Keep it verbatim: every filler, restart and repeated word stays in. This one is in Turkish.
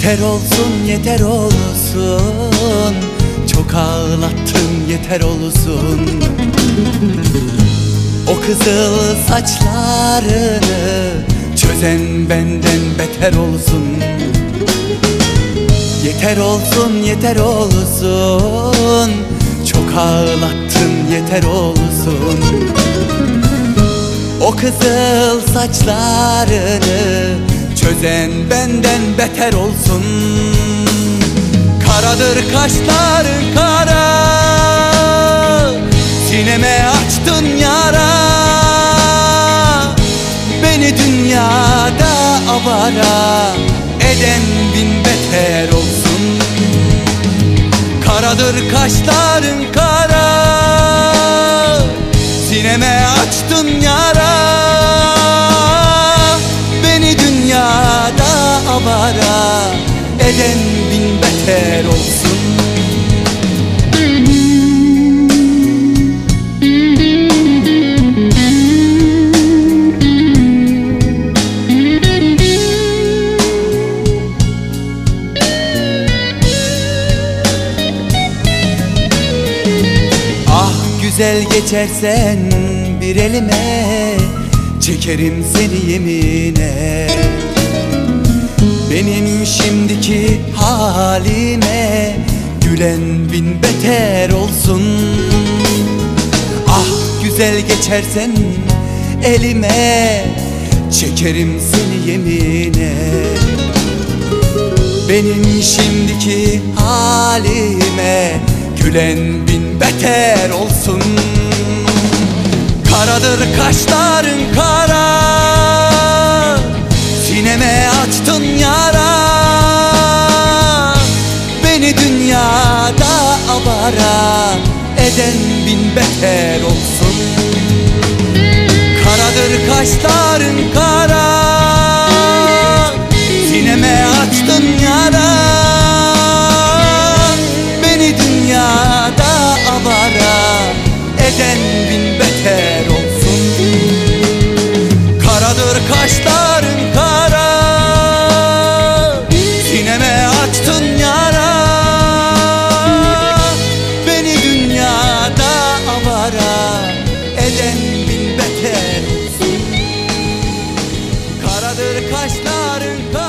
Yeter olsun, yeter olsun, çok ağlattın, yeter olsun. O kızıl saçlarını çözen benden beter olsun. Yeter olsun, yeter olsun, çok ağlattın, yeter olsun. O kızıl saçlarını çözen benden beter olsun. Karadır kaşların kara, sineme açtın yara. Beni dünyada avara eden bin beter olsun. Karadır kaşların kara, sineme açtın yara. Beni dünyada avara eden bin beter olsun. Güzel geçersen bir elime, çekerim seni yemine. Benim şimdiki halime gülen bin beter olsun. Ah güzel geçersen elime, çekerim seni yemine. Benim şimdiki halime gülen bin beter olsun. Karadır kaşların kara, sineme açtın yara. Beni dünyada avara eden bin beter olsun. Karadır kaşların kara, sineme açtın yara. Beni dünyada avara eden bin beter olsun. Karadır kaşların kara, sineme açtın yara. Beni dünyada avara eden bin beter olsun. Karadır kaşların kara,